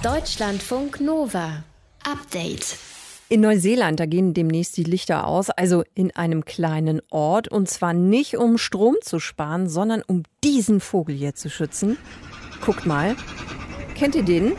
Deutschlandfunk Nova. Update. In Neuseeland, da gehen demnächst die Lichter aus, also in einem kleinen Ort. Und zwar nicht, um Strom zu sparen, sondern um diesen Vogel hier zu schützen. Guckt mal. Kennt ihr den?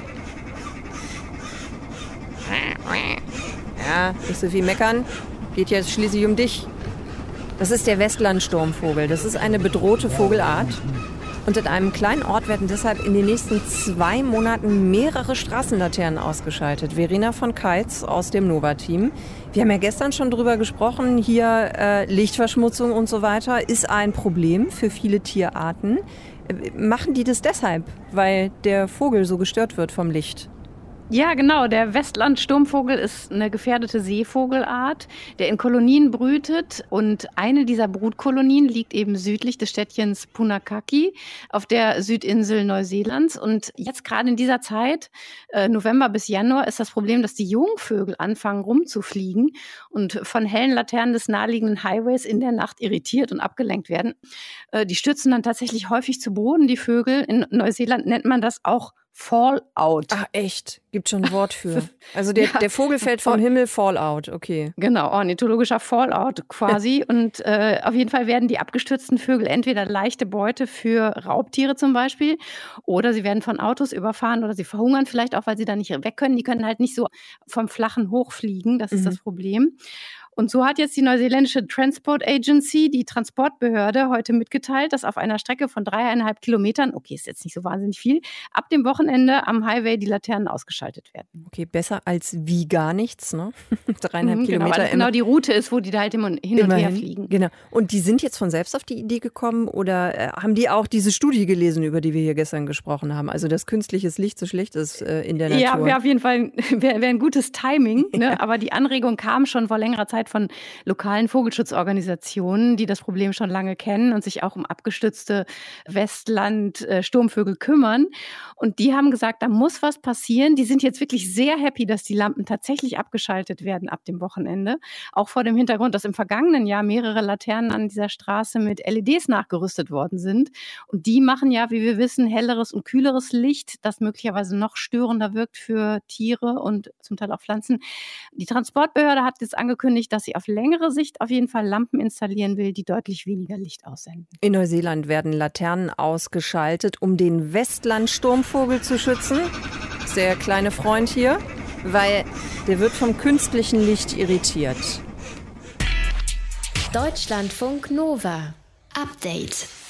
Ja, nicht so viel meckern. Geht jetzt schließlich um dich. Das ist der Westlandsturmvogel. Das ist eine bedrohte Vogelart. Und in einem kleinen Ort werden deshalb in den nächsten 2 Monaten mehrere Straßenlaternen ausgeschaltet. Verena von Keitz aus dem Nova-Team. Wir haben ja gestern schon drüber gesprochen, hier Lichtverschmutzung und so weiter ist ein Problem für viele Tierarten. Machen die das deshalb, weil der Vogel so gestört wird vom Licht? Ja, genau. Der Westlandsturmvogel ist eine gefährdete Seevogelart, der in Kolonien brütet. Und eine dieser Brutkolonien liegt eben südlich des Städtchens Punakaki auf der Südinsel Neuseelands. Und jetzt gerade in dieser Zeit, November bis Januar, ist das Problem, dass die Jungvögel anfangen rumzufliegen und von hellen Laternen des naheliegenden Highways in der Nacht irritiert und abgelenkt werden. Die stürzen dann tatsächlich häufig zu Boden, die Vögel. In Neuseeland nennt man das auch Fallout. Ach echt? Gibt schon ein Wort für. Also der Vogel fällt vom Himmel, Fallout, okay. Genau, ornithologischer Fallout quasi. Und auf jeden Fall werden die abgestürzten Vögel entweder leichte Beute für Raubtiere zum Beispiel oder sie werden von Autos überfahren oder sie verhungern vielleicht auch, weil sie da nicht weg können. Die können halt nicht so vom Flachen hochfliegen, das ist das Problem. Und so hat jetzt die neuseeländische Transport Agency, die Transportbehörde, heute mitgeteilt, dass auf einer Strecke von 3,5 Kilometern, okay, ist jetzt nicht so wahnsinnig viel, ab dem Wochenende am Highway die Laternen ausgeschaltet werden. Okay, besser als wie gar nichts, ne? 3,5 Kilometer. Genau, weil das genau die Route ist, wo die da halt hin und her fliegen. Genau. Und die sind jetzt von selbst auf die Idee gekommen oder haben die auch diese Studie gelesen, über die wir hier gestern gesprochen haben? Also, dass künstliches Licht so schlecht ist in der Natur. Ja, wäre auf jeden Fall wär ein gutes Timing, ne? Ja. Aber die Anregung kam schon vor längerer Zeit von lokalen Vogelschutzorganisationen, die das Problem schon lange kennen und sich auch um abgestützte Westland-Sturmvögel kümmern. Und die haben gesagt, da muss was passieren. Die sind jetzt wirklich sehr happy, dass die Lampen tatsächlich abgeschaltet werden ab dem Wochenende. Auch vor dem Hintergrund, dass im vergangenen Jahr mehrere Laternen an dieser Straße mit LEDs nachgerüstet worden sind. Und die machen ja, wie wir wissen, helleres und kühleres Licht, das möglicherweise noch störender wirkt für Tiere und zum Teil auch Pflanzen. Die Transportbehörde hat jetzt angekündigt, dass sie auf längere Sicht auf jeden Fall Lampen installieren will, die deutlich weniger Licht aussenden. In Neuseeland werden Laternen ausgeschaltet, um den Westlandsturmvogel zu schützen. Das ist der kleine Freund hier, weil der wird vom künstlichen Licht irritiert. Deutschlandfunk Nova. Update.